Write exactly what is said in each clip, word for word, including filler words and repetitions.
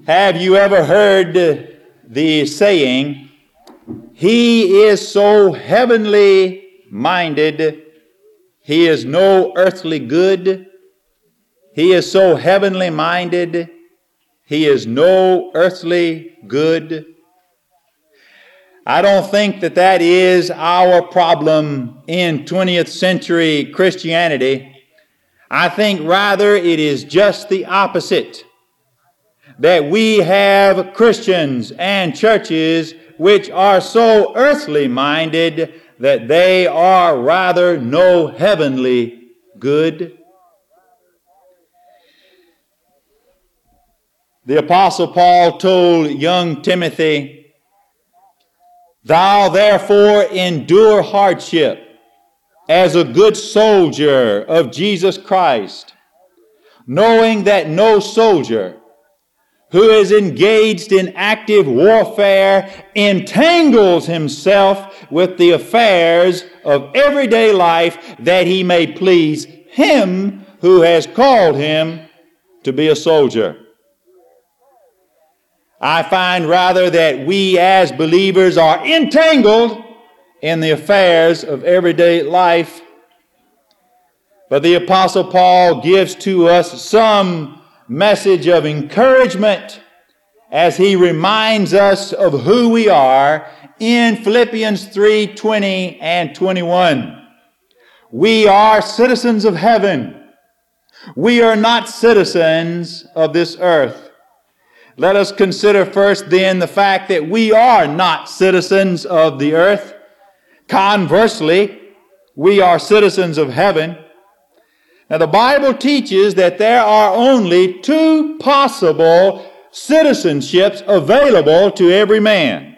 Have you ever heard the saying, "He is so heavenly minded, he is no earthly good"? He is so heavenly minded, he is no earthly good. I don't think that that is our problem in twentieth century Christianity. I think rather it is just the opposite. That we have Christians and churches which are so earthly minded that they are rather no heavenly good. The Apostle Paul told young Timothy, "Thou therefore endure hardship as a good soldier of Jesus Christ, knowing that no soldier who is engaged in active warfare entangles himself with the affairs of everyday life, that he may please him who has called him to be a soldier." I find rather that we as believers are entangled in the affairs of everyday life. But the Apostle Paul gives to us some message of encouragement as he reminds us of who we are in Philippians three twenty and twenty-one. We are citizens of heaven. We are not citizens of this earth. Let us consider first then the fact that we are not citizens of the earth. Conversely, we are citizens of heaven. Now, the Bible teaches that there are only two possible citizenships available to every man.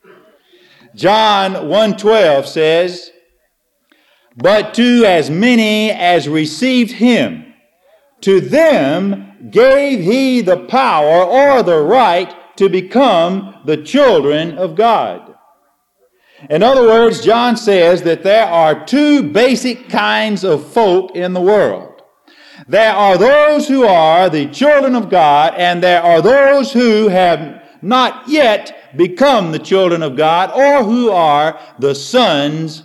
John one twelve says, "But to as many as received him, to them gave he the power," or the right, "to become the children of God." In other words, John says that there are two basic kinds of folk in the world. There are those who are the children of God, and there are those who have not yet become the children of God, or who are the sons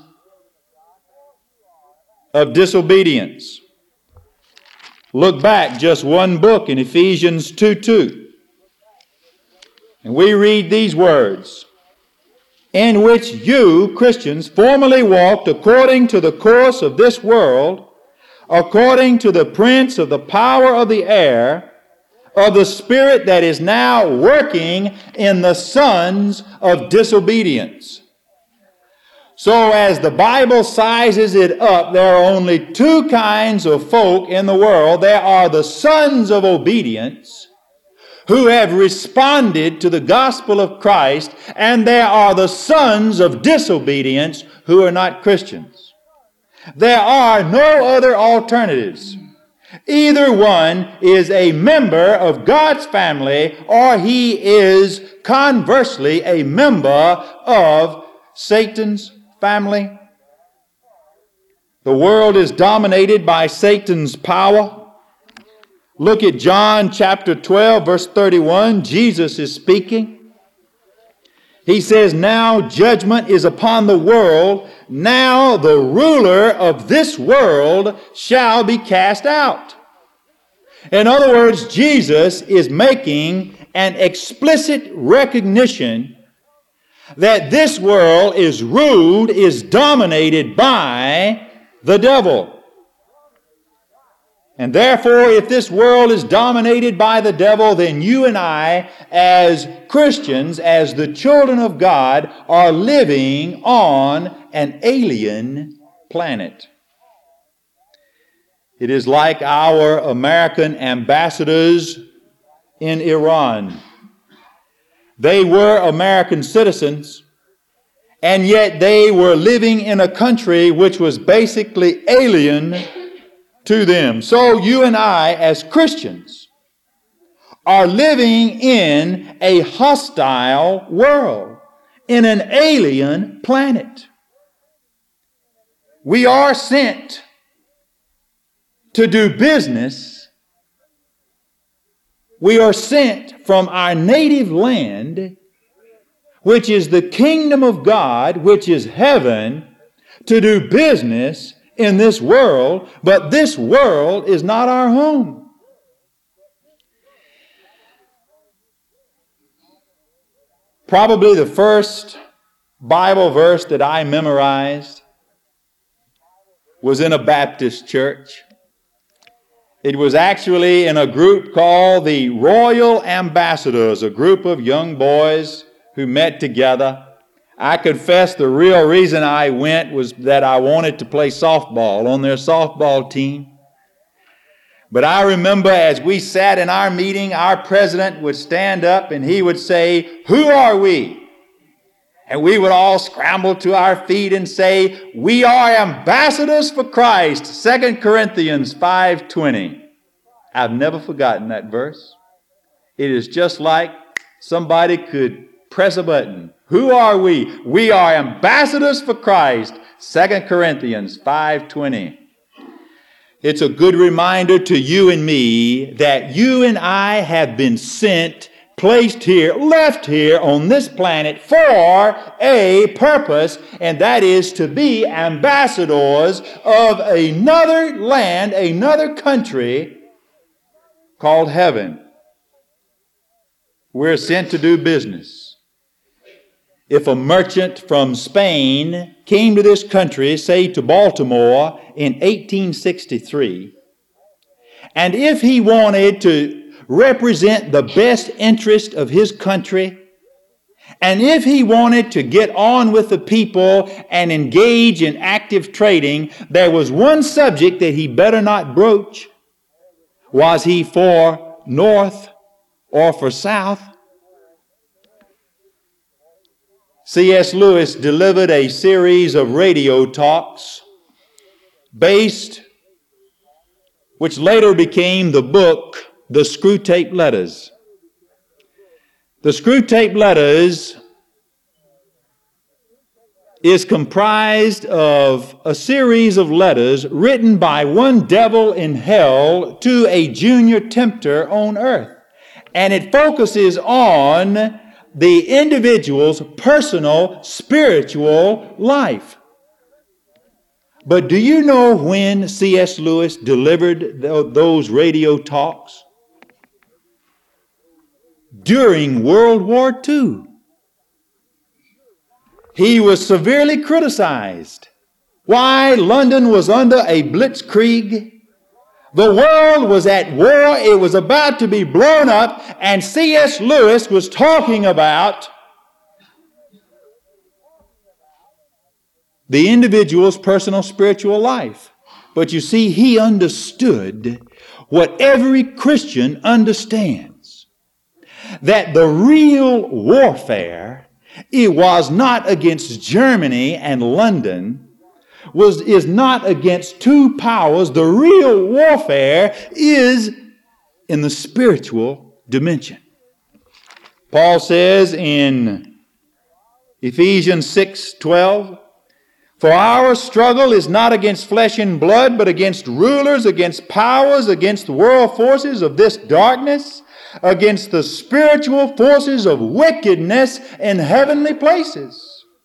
of disobedience. Look back just one book in Ephesians two two. And we read these words, "In which you, Christians, formerly walked according to the course of this world, according to the prince of the power of the air, of the spirit that is now working in the sons of disobedience." So as the Bible sizes it up, there are only two kinds of folk in the world. There are the sons of obedience, who have responded to the gospel of Christ, and there are the sons of disobedience who are not Christians. There are no other alternatives. Either one is a member of God's family, or he is conversely a member of Satan's family. The world is dominated by Satan's power. Look at John chapter twelve, verse thirty-one. Jesus is speaking. He says, "Now judgment is upon the world. Now the ruler of this world shall be cast out." In other words, Jesus is making an explicit recognition that this world is ruled, is dominated by the devil. And therefore, if this world is dominated by the devil, then you and I, as Christians, as the children of God, are living on an alien planet. It is like our American ambassadors in Iran. They were American citizens, and yet they were living in a country which was basically alien to them. So you and I, as Christians, are living in a hostile world, in an alien planet. We are sent to do business We are sent from our native land, which is the kingdom of God, which is heaven, to do business in this world, but this world is not our home. Probably the first Bible verse that I memorized was in a Baptist church. It was actually in a group called the Royal Ambassadors, a group of young boys who met together. I confess the real reason I went was that I wanted to play softball on their softball team. But I remember as we sat in our meeting, our president would stand up and he would say, "Who are we?" And we would all scramble to our feet and say, "We are ambassadors for Christ." Second Corinthians five twenty. I've never forgotten that verse. It is just like somebody could press a button. Who are we? We are ambassadors for Christ. Second Corinthians five twenty. It's a good reminder to you and me that you and I have been sent, placed here, left here on this planet for a purpose, and that is to be ambassadors of another land, another country called heaven. We're sent to do business. If a merchant from Spain came to this country, say to Baltimore in eighteen sixty-three, and if he wanted to represent the best interest of his country, and if he wanted to get on with the people and engage in active trading, there was one subject that he better not broach. Was he for North or for South? C S Lewis delivered a series of radio talks based, which later became the book, The Screwtape Letters. The Screwtape Letters is comprised of a series of letters written by one devil in hell to a junior tempter on earth. And it focuses on the individual's personal spiritual life. But do you know when C S Lewis delivered th- those radio talks? During World War Two. He was severely criticized. Why? London was under a blitzkrieg. The world was at war. It was about to be blown up. And C S Lewis was talking about the individual's personal spiritual life. But you see, he understood what every Christian understands. That the real warfare, it was not against Germany and London, was, is not against two powers. The real warfare is in the spiritual dimension. Paul says in Ephesians six twelve, "For our struggle is not against flesh and blood, but against rulers, against powers, against the world forces of this darkness, against the spiritual forces of wickedness in heavenly places."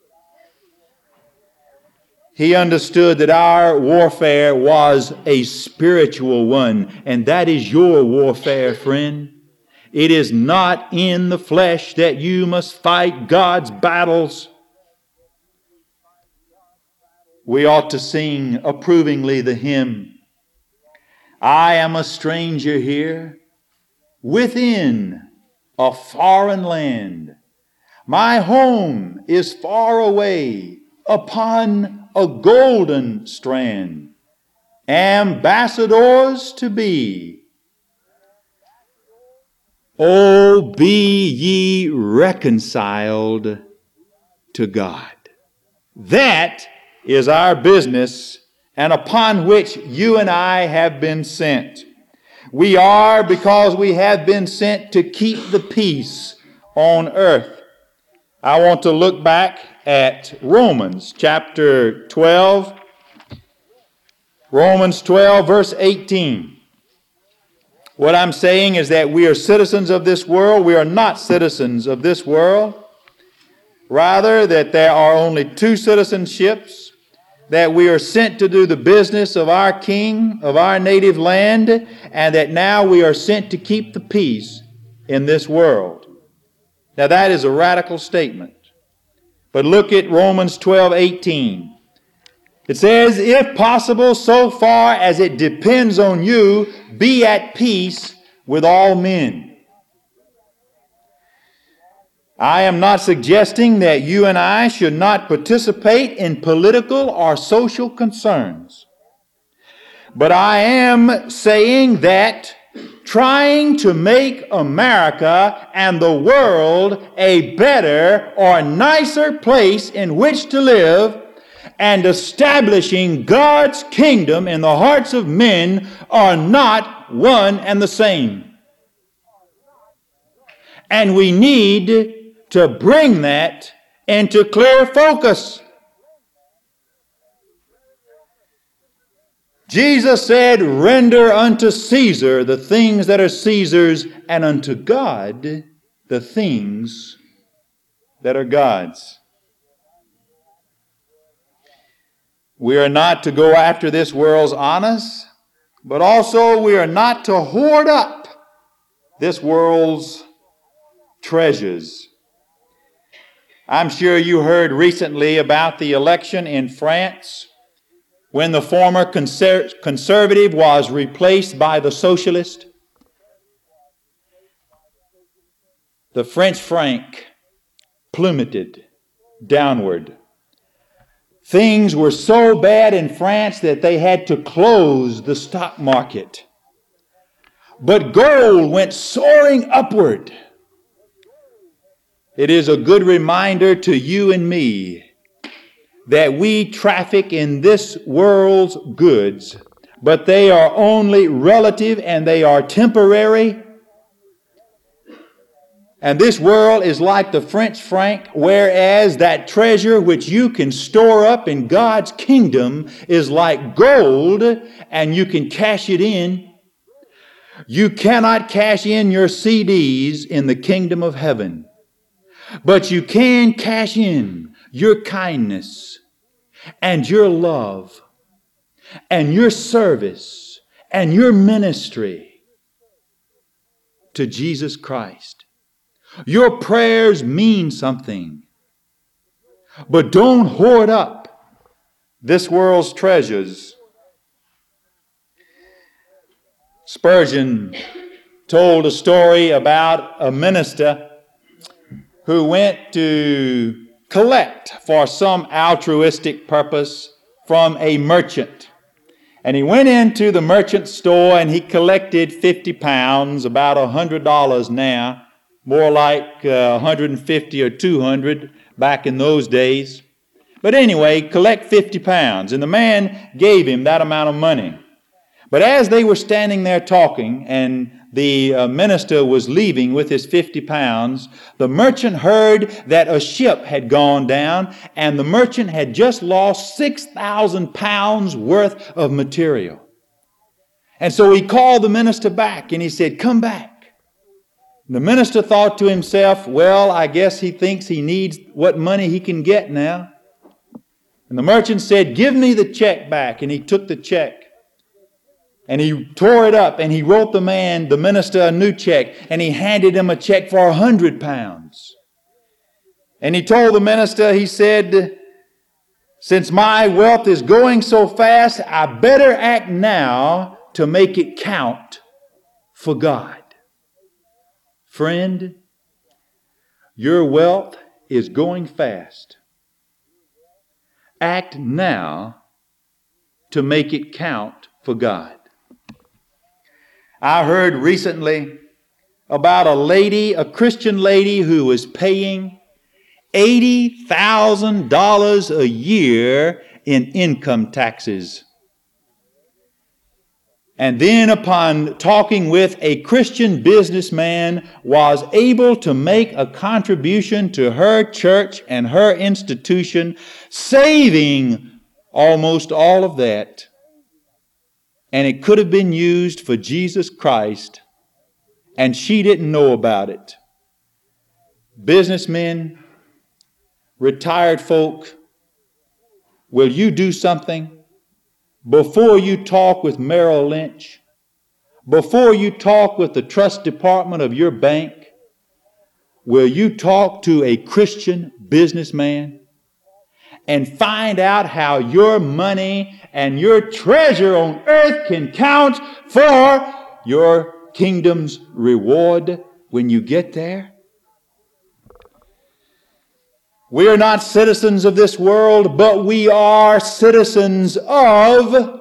He understood that our warfare was a spiritual one, and that is your warfare, friend. It is not in the flesh that you must fight God's battles. We ought to sing approvingly the hymn, "I am a stranger here within a foreign land. My home is far away upon a golden strand. Ambassadors to be. Oh, be ye reconciled to God." That is our business, and upon which you and I have been sent. We are, because we have been sent to keep the peace on earth. I want to look back at Romans chapter twelve. Romans twelve, verse eighteen. What I'm saying is that we are citizens of this world. We are not citizens of this world. Rather, that there are only two citizenships, that we are sent to do the business of our King, of our native land, and that now we are sent to keep the peace in this world. Now that is a radical statement. But look at Romans twelve eighteen. It says, if possible, so far as it depends on you, be at peace with all men. I am not suggesting that you and I should not participate in political or social concerns. But I am saying that trying to make America and the world a better or nicer place in which to live and establishing God's kingdom in the hearts of men are not one and the same. And we need to bring that into clear focus. Jesus said, render unto Caesar the things that are Caesar's, and unto God the things that are God's. We are not to go after this world's honors, but also we are not to hoard up this world's treasures. I'm sure you heard recently about the election in France when the former conser- conservative was replaced by the socialist. The French franc plummeted downward. Things were so bad in France that they had to close the stock market. But gold went soaring upward. It is a good reminder to you and me that we traffic in this world's goods, but they are only relative and they are temporary. And this world is like the French franc, whereas that treasure which you can store up in God's kingdom is like gold and you can cash it in. You cannot cash in your C Ds in the kingdom of heaven, but you can cash in your kindness and your love and your service and your ministry to Jesus Christ. Your prayers mean something, but don't hoard up this world's treasures. Spurgeon told a story about a minister who went to collect for some altruistic purpose from a merchant. And he went into the merchant's store and he collected fifty pounds, about one hundred dollars now, more like uh, one hundred fifty or two hundred back in those days. But anyway, collect fifty pounds. And the man gave him that amount of money. But as they were standing there talking and the uh, minister was leaving with his fifty pounds, the merchant heard that a ship had gone down and the merchant had just lost six thousand pounds worth of material. And so he called the minister back and he said, come back. The minister thought to himself, well, I guess he thinks he needs what money he can get now. And the merchant said, give me the check back. And he took the check. And he tore it up and he wrote the man, the minister, a new check. And he handed him a check for a hundred pounds. And he told the minister, he said, since my wealth is going so fast, I better act now to make it count for God. Friend, your wealth is going fast. Act now to make it count for God. I heard recently about a lady, a Christian lady, who was paying eighty thousand dollars a year in income taxes. And then upon talking with a Christian businessman, was able to make a contribution to her church and her institution, saving almost all of that. And it could have been used for Jesus Christ and she didn't know about it. Businessmen, retired folk, will you do something before you talk with Merrill Lynch, before you talk with the trust department of your bank? Will you talk to a Christian businessman and find out how your money and your treasure on earth can count for your kingdom's reward when you get there? We are not citizens of this world, but we are citizens of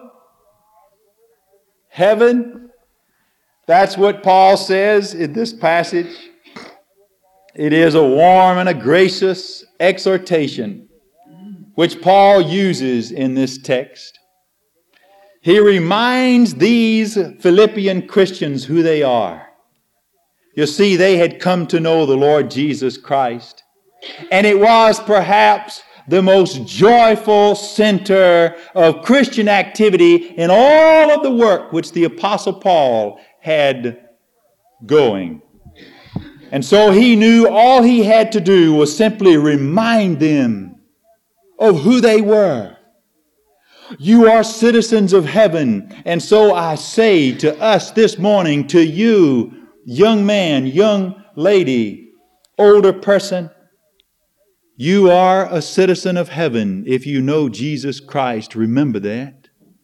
heaven. That's what Paul says in this passage. It is a warm and a gracious exhortation which Paul uses in this text. He reminds these Philippian Christians who they are. You see, they had come to know the Lord Jesus Christ, and it was perhaps the most joyful center of Christian activity in all of the work which the Apostle Paul had going. And so he knew all he had to do was simply remind them of who they were. You are citizens of heaven. And so I say to us this morning, to you, young man, young lady, older person, you are a citizen of heaven if you know Jesus Christ. Remember that.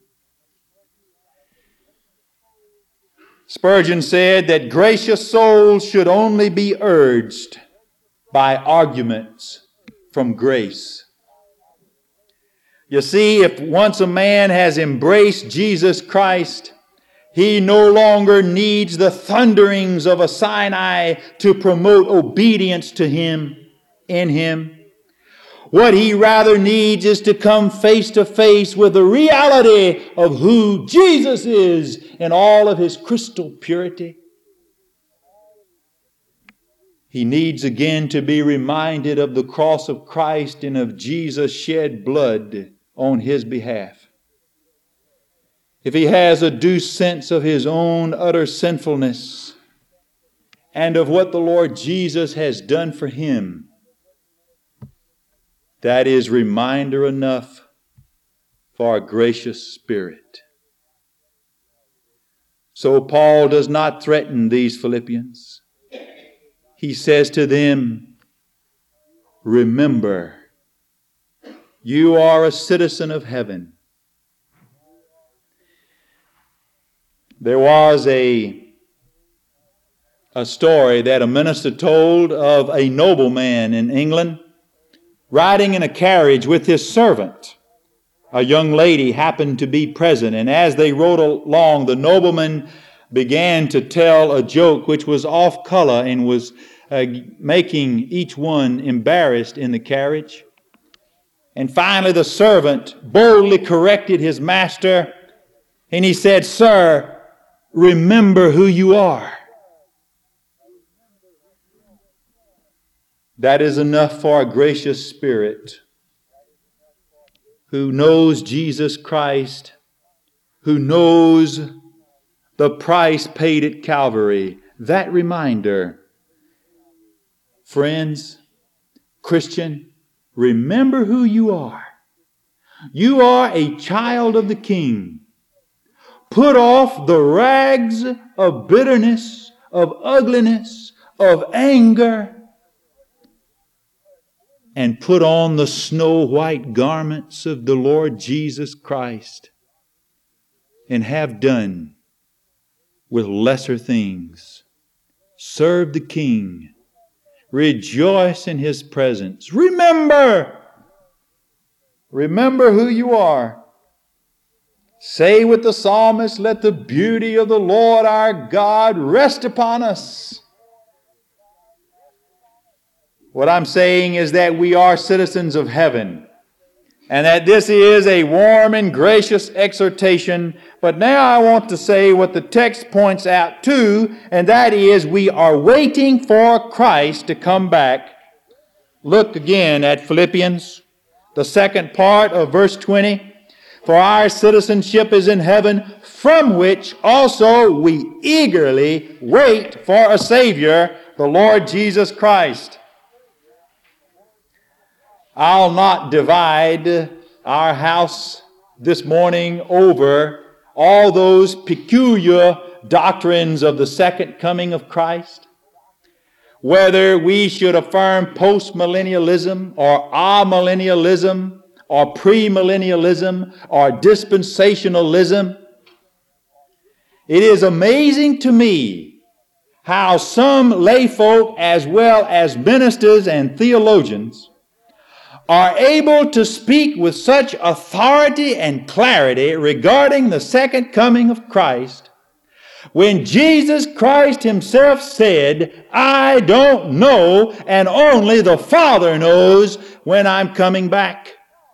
Spurgeon said that gracious souls should only be urged by arguments from grace. You see, if once a man has embraced Jesus Christ, he no longer needs the thunderings of a Sinai to promote obedience to him, in him. What he rather needs is to come face to face with the reality of who Jesus is in all of his crystal purity. He needs again to be reminded of the cross of Christ and of Jesus' shed blood on his behalf. If he has a due sense of his own utter sinfulness and of what the Lord Jesus has done for him, that is reminder enough for a gracious spirit. So Paul does not threaten these Philippians. He says to them, remember, you are a citizen of heaven. There was a, a story that a minister told of a nobleman in England riding in a carriage with his servant. A young lady happened to be present, and as they rode along, the nobleman began to tell a joke which was off color and was uh, making each one embarrassed in the carriage. And finally the servant boldly corrected his master, and he said, "Sir, remember who you are." That is enough for a gracious spirit who knows Jesus Christ, who knows the price paid at Calvary. That reminder, friends, Christian, remember who you are. You are a child of the King. Put off the rags of bitterness, of ugliness, of anger, and put on the snow white garments of the Lord Jesus Christ, and have done with lesser things. Serve the King. Rejoice in His presence. Remember, remember who you are. Say with the psalmist, "Let the beauty of the Lord our God rest upon us." What I'm saying is that we are citizens of heaven, and that this is a warm and gracious exhortation. But now I want to say what the text points out too, and that is we are waiting for Christ to come back. Look again at Philippians, the second part of verse twenty. For our citizenship is in heaven, from which also we eagerly wait for a Savior, the Lord Jesus Christ. I'll not divide our house this morning over all those peculiar doctrines of the second coming of Christ, whether we should affirm postmillennialism or amillennialism or premillennialism or dispensationalism. It is amazing to me how some layfolk as well as ministers and theologians are able to speak with such authority and clarity regarding the second coming of Christ, when Jesus Christ himself said, I don't know, and only the Father knows when I'm coming back.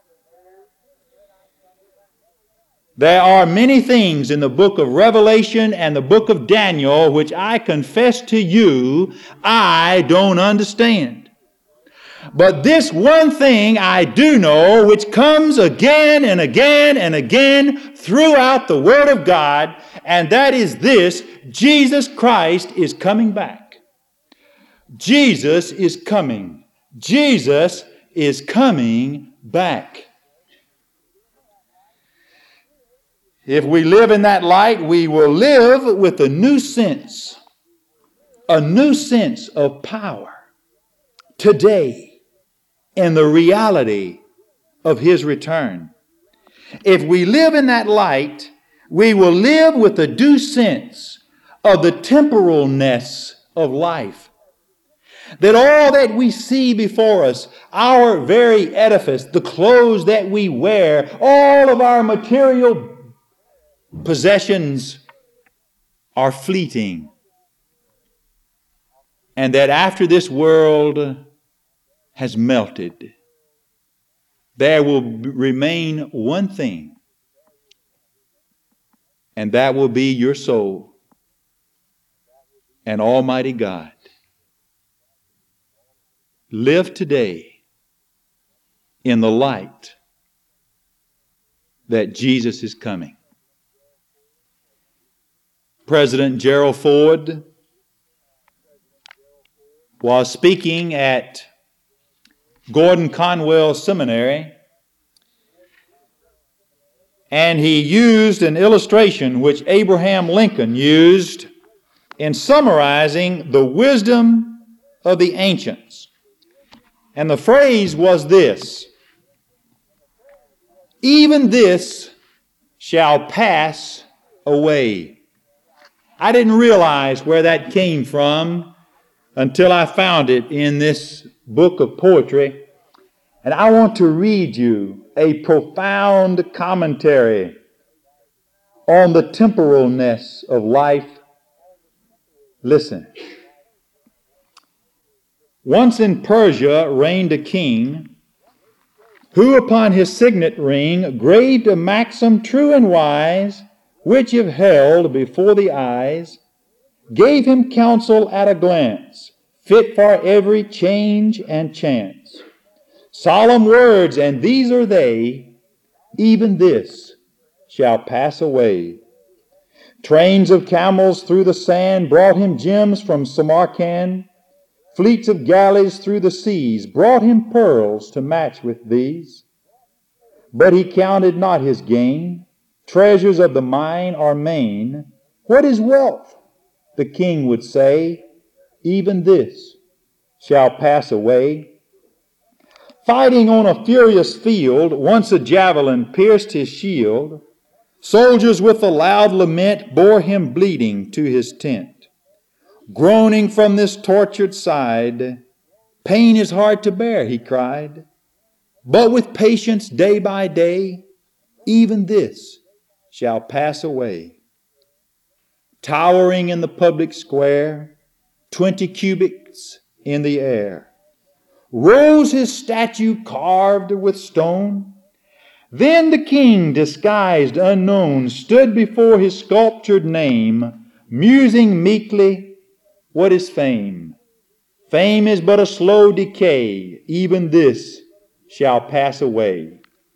There are many things in the book of Revelation and the book of Daniel which I confess to you I don't understand. But this one thing I do know, which comes again and again and again throughout the Word of God, and that is this: Jesus Christ is coming back. Jesus is coming. Jesus is coming back. If we live in that light, we will live with a new sense, a new sense of power today in the reality of His return. If we live in that light, we will live with a due sense of the temporalness of life. That all that we see before us, our very edifice, the clothes that we wear, all of our material possessions are fleeting. And that after this world has melted, there will remain one thing, and that will be your soul and Almighty God. Live today in the light that Jesus is coming. President Gerald Ford was speaking at Gordon Conwell Seminary, and he used an illustration which Abraham Lincoln used in summarizing the wisdom of the ancients. And the phrase was this: even this shall pass away. I didn't realize where that came from until I found it in this book of poetry. And I want to read you a profound commentary on the temporalness of life. Listen. Once in Persia reigned a king who upon his signet ring graved a maxim true and wise, which if held before the eyes, gave him counsel at a glance, fit for every change and chance. Solemn words, and these are they: even this shall pass away. Trains of camels through the sand brought him gems from Samarkand. Fleets of galleys through the seas brought him pearls to match with these. But he counted not his gain. Treasures of the mine are main. What is wealth? The king would say, even this shall pass away. Fighting on a furious field, once a javelin pierced his shield. Soldiers with a loud lament bore him bleeding to his tent. Groaning from this tortured side, pain is hard to bear, he cried. But with patience day by day, even this shall pass away. Towering in the public square, twenty cubits in the air, rose his statue carved with stone. Then the king, disguised unknown, stood before his sculptured name, musing meekly, what is fame? Fame is but a slow decay, even this shall pass away.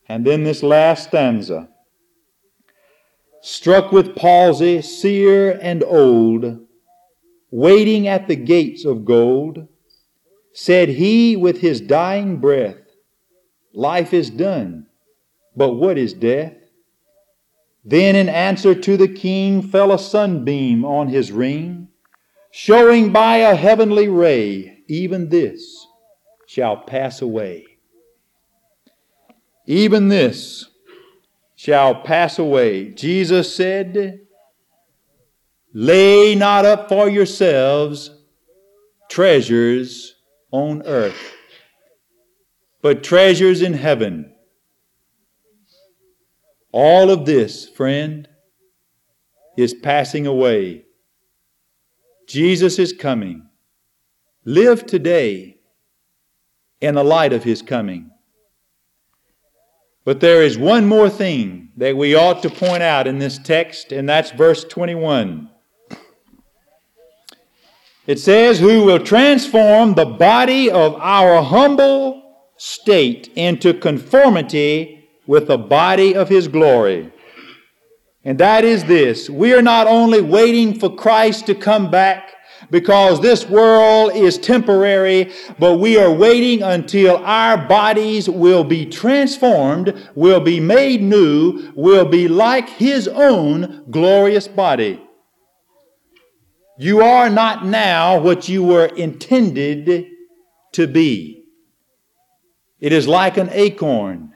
And then this last stanza. Struck with palsy, sear and old, waiting at the gates of gold, said he with his dying breath, life is done, but what is death? Then in answer to the king fell a sunbeam on his ring, showing by a heavenly ray, even this shall pass away. Even this shall pass away. Jesus said, lay not up for yourselves treasures on earth, but treasures in heaven. All of this, friend, is passing away. Jesus is coming. Live today in the light of his coming. But there is one more thing that we ought to point out in this text, and that's verse twenty-one. It says, who will transform the body of our humble state into conformity with the body of his glory. And that is this: we are not only waiting for Christ to come back because this world is temporary, but we are waiting until our bodies will be transformed, will be made new, will be like his own glorious body. You are not now what you were intended to be. It is like an acorn,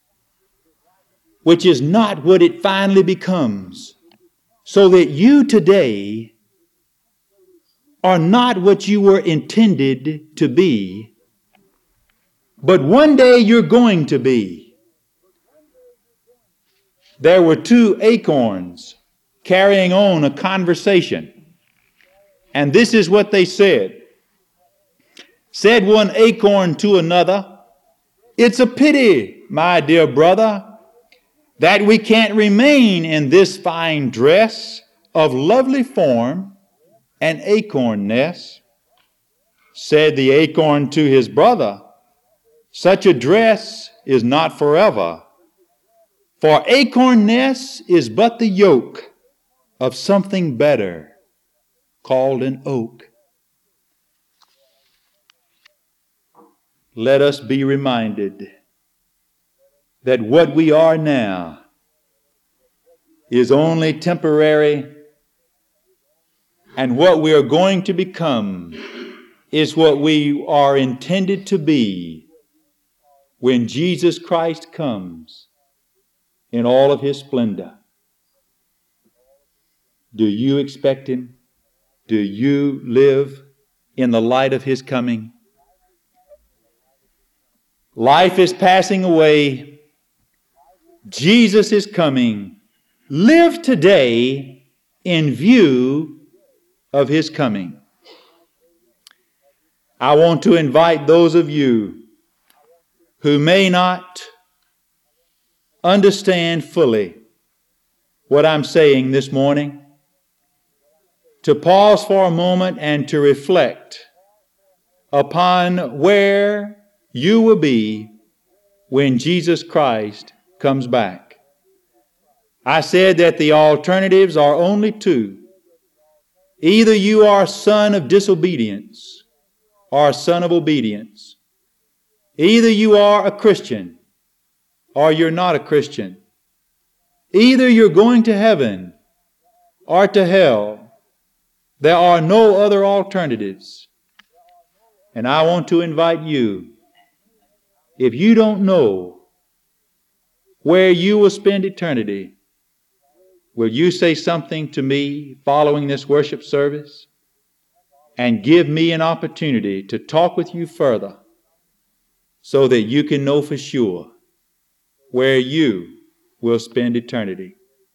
which is not what it finally becomes. So that you today are not what you were intended to be, but one day you're going to be. There were two acorns carrying on a conversation, and this is what they said. Said one acorn to another, it's a pity, my dear brother, that we can't remain in this fine dress of lovely form and acornness. Said the acorn to his brother, such a dress is not forever, for acornness is but the yoke of something better called an oak. Let us be reminded that what we are now is only temporary, and what we are going to become is what we are intended to be when Jesus Christ comes in all of his splendor. Do you expect him? Do you live in the light of his coming? Life is passing away. Jesus is coming. Live today in view of his coming. I want to invite those of you who may not understand fully what I'm saying this morning to pause for a moment and to reflect upon where you will be when Jesus Christ comes back. I said that the alternatives are only two. Either you are a son of disobedience or a son of obedience. Either you are a Christian or you're not a Christian. Either you're going to heaven or to hell. There are no other alternatives. And I want to invite you, if you don't know where you will spend eternity, will you say something to me following this worship service and give me an opportunity to talk with you further so that you can know for sure where you will spend eternity?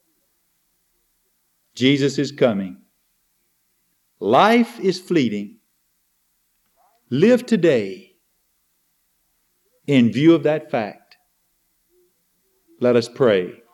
Jesus is coming. Life is fleeting. Live today in view of that fact. Let us pray.